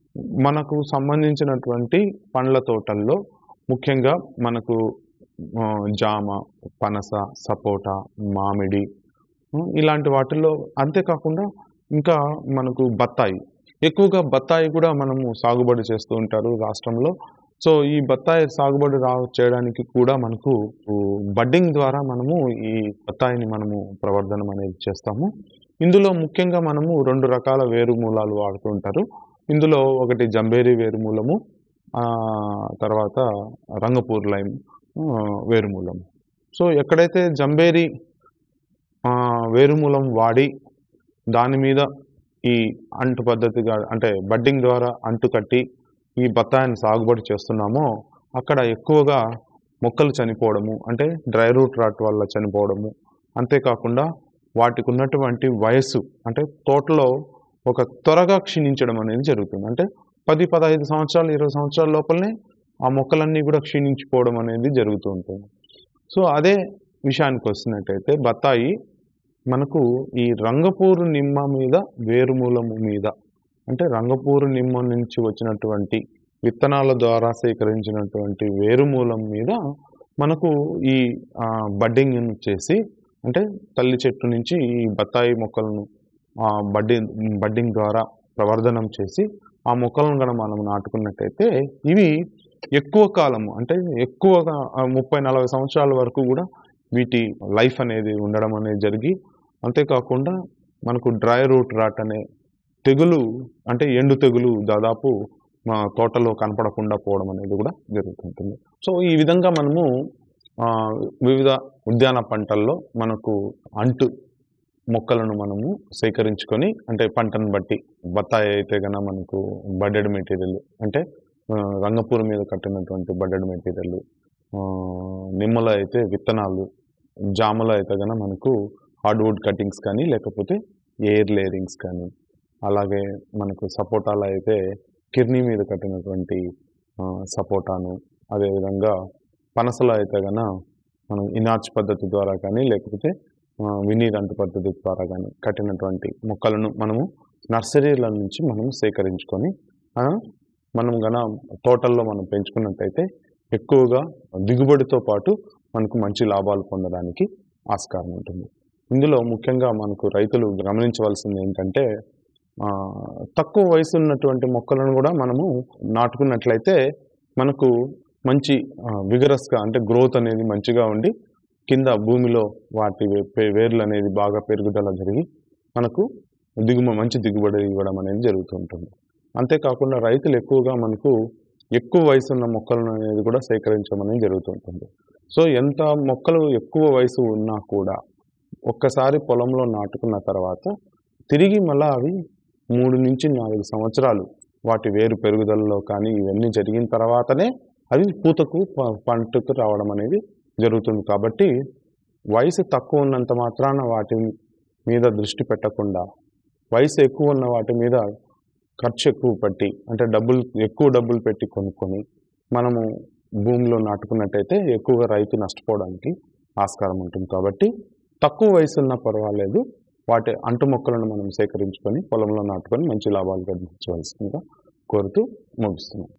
మనకు సంబంధించినటువంటి పండ్ల తోటల్లో ముఖ్యంగా మనకు ఆ, జామ, పనస, సపోటా, మామిడి ఉం, ఇలాంటి వాటిల్లో అంతేకాకుండా ఇంకా మనకు బత్తాయి ఎక్కువగా బత్తాయి కూడా మనము సాగుబడి చేస్తూ ఉంటారు రాష్ట్రంలో. సో ఈ బత్తాయి సాగుబడి రా చేయడానికి కూడా మనకు బడ్డింగ్ ద్వారా మనము ఈ బత్తాయిని మనము ప్రవర్ధనం అనేది చేస్తాము. ఇందులో ముఖ్యంగా మనము రెండు రకాల వేరు మూలాలు వాడుతూ ఉంటారు. ఇందులో ఒకటి జంబేరి వేరు మూలము, ఆ, తర్వాత రంగపూర్ లైమ్ ఆ, వేరుమూలం. సో ఎక్కడైతే జంబేరి ఆ, వేరుమూలం వాడి దాని మీద ఈ అంటు పద్ధతిగా అంటే బడ్డింగ్ ద్వారా అంటు కట్టి ఈ బత్తాయిని సాగుబడి చేస్తున్నామో అక్కడ ఎక్కువగా మొక్కలు చనిపోవడము అంటే డ్రై రూట్ రాట్ వల్ల చనిపోవడము, అంతేకాకుండా వాటికి ఉన్నటువంటి వయస్సు అంటే తోటలో ఒక త్వరగా క్షీణించడం అనేది జరుగుతుంది. అంటే పది పదహైదు సంవత్సరాలు ఇరవై సంవత్సరాల లోపలనే ఆ మొక్కలన్నీ కూడా క్షీణించిపోవడం అనేది జరుగుతూ ఉంటుంది. సో అదే విషయానికి వస్తున్నట్టయితే బత్తాయి మనకు ఈ రంగపూరు నిమ్మ మీద వేరుమూలము మీద అంటే రంగపూరు నిమ్మ నుంచి వచ్చినటువంటి విత్తనాల ద్వారా సేకరించినటువంటి వేరుమూలం మీద మనకు ఈ బడ్డింగ్ చేసి అంటే తల్లి చెట్టు నుంచి ఈ బత్తాయి మొక్కలను బడ్డింగ్ బడ్డింగ్ ద్వారా ప్రవర్ధనం చేసి ఆ మొక్కలను కనుక మనం నాటుకున్నట్టయితే ఇవి ఎక్కువ కాలము అంటే ఎక్కువగా ముప్పై నలభై సంవత్సరాల వరకు కూడా వీటి లైఫ్ అనేది ఉండడం అనేది జరిగి, అంతేకాకుండా మనకు డ్రై రూట్ రాట్ అనే తెగులు అంటే ఎండు తెగులు దాదాపు మా తోటలో కనపడకుండా పోవడం అనేది కూడా జరుగుతుంటుంది. సో ఈ విధంగా మనము వివిధ ఉద్యాన పంటల్లో మనకు అంటు మొక్కలను మనము సేకరించుకొని అంటే పంటను బట్టి బత్తాయి అయితే కనుక మనకు బడ్డెడ్ మెటీరియల్ అంటే రంగపూర్ మీద కట్టినటువంటి బడ్డెడ్ మెటీరియల్, నిమ్మలో అయితే విత్తనాలు, జామలో అయితే కనుక మనకు హార్డ్వుడ్ కటింగ్స్ కానీ లేకపోతే ఎయిర్ లేయరింగ్స్ కానీ, అలాగే మనకు సపోటాలో అయితే కిర్నీ మీద కట్టినటువంటి సపోటాను, అదేవిధంగా పనసలో అయితే కనుక మనం ఇనార్చ్ పద్ధతి ద్వారా కానీ లేకపోతే వినీర్ అంటు పద్ధతి ద్వారా కానీ కట్టినటువంటి మొక్కలను మనము నర్సరీల నుంచి మనం సేకరించుకొని ఆ, మనం గన తోటల్లో మనం పెంచుకున్నట్టయితే ఎక్కువగా దిగుబడితో పాటు మనకు మంచి లాభాలు పొందడానికి ఆస్కారం ఉంటుంది. ఇందులో ముఖ్యంగా మనకు రైతులు గమనించవలసింది ఏంటంటే ఆ, తక్కువ వయసు ఉన్నటువంటి మొక్కలను కూడా మనము నాటుకున్నట్లయితే మనకు మంచి విగరస్గా అంటే గ్రోత్ అనేది మంచిగా ఉండి కింద భూమిలో వాటి వే- వేర్లు అనేది బాగా పెరుగుదల జరిగి మనకు దిగుమ మంచి దిగుబడి ఇవ్వడం అనేది జరుగుతుంటుంది. అంతేకాకుండా రైతులు ఎక్కువగా మనకు ఎక్కువ వయసు ఉన్న మొక్కలను అనేది కూడా సేకరించడం అనేది జరుగుతుంటుంది. సో ఎంత మొక్కలు ఎక్కువ వయసు ఉన్నా కూడా ఒక్కసారి పొలంలో నాటుకున్న తర్వాత తిరిగి మళ్ళీ అవి మూడు నుంచి నాలుగు సంవత్సరాలు వాటి వేరు పెరుగుదలలో కానీ ఇవన్నీ జరిగిన తర్వాతనే అవి పూతకు ప- పంటకు రావడం అనేది జరుగుతుంది. కాబట్టి వయసు తక్కువ ఉన్నంత మాత్రాన వాటి మీద దృష్టి పెట్టకుండా వయసు ఎక్కువ ఉన్న వాటి మీద ఖర్చు ఎక్కువ పెట్టి అంటే డబ్బులు ఎక్కువ డబ్బులు పెట్టి కొనుక్కొని మనము భూమిలో నాటుకున్నట్టయితే ఎక్కువగా రైతు నష్టపోవడానికి ఆస్కారం ఉంటుంది. కాబట్టి తక్కువ వయసు ఉన్నా పర్వాలేదు వాటి అంటు మొక్కలను మనం సేకరించుకొని పొలంలో నాటుకొని మంచి లాభాలు గడించవలసిందిగా కోరుతూ ముగిస్తున్నాం.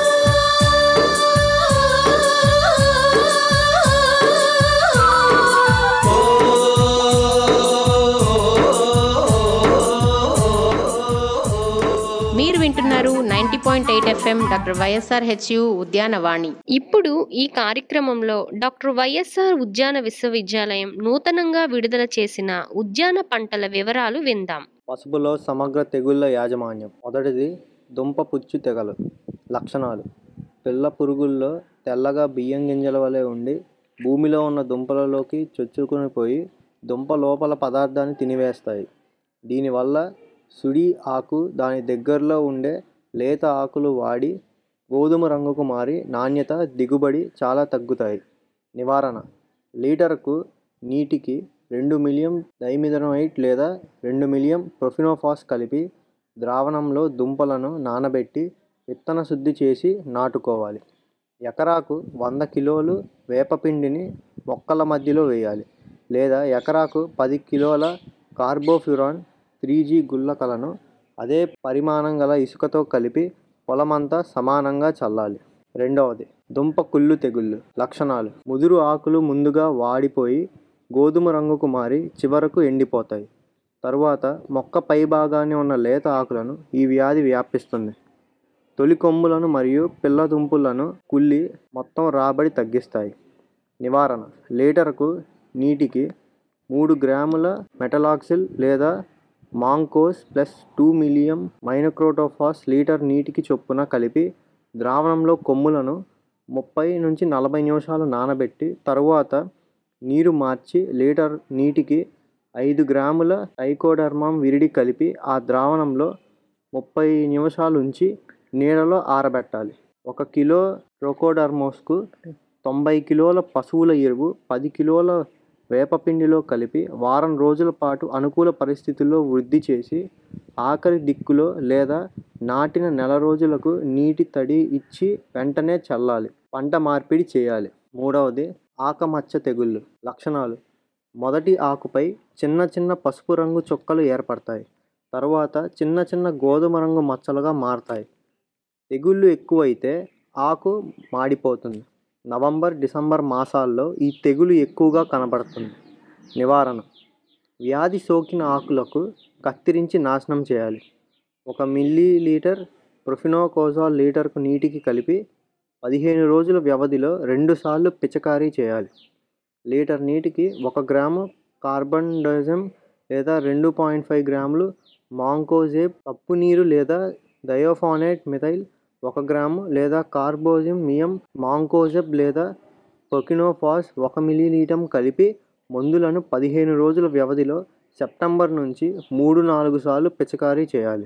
మీరు వింటున్నారు ninety point eight FM doctor YSR HU Udyanavani. ఇప్పుడు ఈ కార్యక్రమంలో డాక్టర్ వైఎస్ఆర్ ఉద్యాన విశ్వవిద్యాలయం నూతనంగా విడుదల చేసిన ఉద్యాన పంటల వివరాలు విందాం. పసుపులో సమగ్ర తెగుళ్ల యాజమాన్యం. మొదటిది దుంప పుచ్చు తెగలు. లక్షణాలు: పిల్ల పురుగుల్లో తెల్లగా బియ్యం గింజల వలె ఉండి భూమిలో ఉన్న దుంపలలోకి చొచ్చుకుని పోయి దుంప లోపల పదార్థాన్ని తినివేస్తాయి. దీనివల్ల సుడి ఆకు దాని దగ్గరలో ఉండే లేత ఆకులు వాడి గోధుమ రంగుకు మారి నాణ్యత దిగుబడి చాలా తగ్గుతాయి. నివారణ: లీటరుకు నీటికి రెండు మిలియం డైమిథనోయేట్ లేదా రెండు మిలియం ప్రొఫినోఫాస్ కలిపి ద్రావణంలో దుంపలను నానబెట్టి విత్తన శుద్ధి చేసి నాటుకోవాలి. ఎకరాకు వంద కిలోలు వేపపిండిని మొక్కల మధ్యలో వేయాలి. లేదా ఎకరాకు పది కిలోల కార్బోఫ్యూరాన్ త్రీ జీ గుళికలను అదే పరిమాణం గల ఇసుకతో కలిపి పొలమంతా సమానంగా చల్లాలి. రెండవది దుంప కుళ్ళు తెగుళ్ళు. లక్షణాలు: ముదురు ఆకులు ముందుగా వాడిపోయి గోధుమ రంగుకు మారి చివరకు ఎండిపోతాయి. తరువాత మొక్క పై భాగాన్ని ఉన్న లేత ఆకులను ఈ వ్యాధి వ్యాపిస్తుంది. తొలి కొమ్ములను మరియు పిల్ల దుంపులను కుళ్ళి మొత్తం రాబడి తగ్గిస్తాయి. నివారణ: లీటరుకు నీటికి మూడు గ్రాముల మెటలాక్సిల్ లేదా mancozeb plus two ml monocrotophos litre నీటికి చొప్పున కలిపి ద్రావణంలో కొమ్ములను ముప్పై నుంచి నలభై నిమిషాలు నానబెట్టి తరువాత నీరు మార్చి లీటర్ నీటికి ఐదు గ్రాముల ట్రైకోడర్మా విరిడి కలిపి ఆ ద్రావణంలో ముప్పై నిమిషాలు ఉంచి నీడలో ఆరబెట్టాలి. ఒక కిలో ట్రైకోడర్మాస్కు తొంభై కిలోల పశువుల ఎరువు పది కిలోల వేపపిండిలో కలిపి వారం రోజుల పాటు అనుకూల పరిస్థితుల్లో వృద్ధి చేసి ఆఖరి దిక్కులో లేదా నాటిన నెల రోజులకు నీటి తడి ఇచ్చి వెంటనే చల్లాలి. పంట మార్పిడి చేయాలి. మూడవది ఆకమచ్చ తెగుళ్ళు. లక్షణాలు: మొదటి ఆకుపై చిన్న చిన్న పసుపు రంగు చుక్కలు ఏర్పడతాయి. తరువాత చిన్న చిన్న గోధుమ రంగు మచ్చలుగా మారతాయి. తెగుళ్ళు ఎక్కువైతే ఆకు మాడిపోతుంది. నవంబర్ డిసెంబర్ మాసాల్లో ఈ తెగులు ఎక్కువగా కనబడుతుంది. నివారణ: వ్యాధి సోకిన ఆకులకు కత్తిరించి నాశనం చేయాలి. ఒక మిల్లీ లీటర్ ప్రొఫినోకోజాల్ లీటర్కు నీటికి కలిపి పదిహేను రోజుల వ్యవధిలో రెండుసార్లు పిచికారీ చేయాలి. లీటర్ నీటికి ఒక గ్రాము కార్బండజమ్ లేదా రెండు పాయింట్ ఫైవ్ గ్రాములు మాంకోజేబ్, కప్పు నీరు లేదా థయోఫానేట్ మిథైల్ ఒక గ్రాము లేదా కార్బోజిమ్ మియం మాంకోజెబ్ లేదా ప్రొకినోఫాస్ ఒక మిలీలీటర్ కలిపి మందులను పదిహేను రోజుల వ్యవధిలో సెప్టెంబర్ నుంచి మూడు నాలుగు సార్లు పిచికారీ చేయాలి.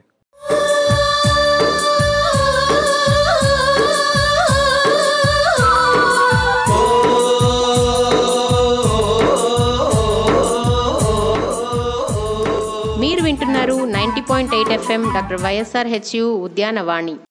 మీరు వింటున్నారు ninety point eight FM doctor YSR HU Udyanavani.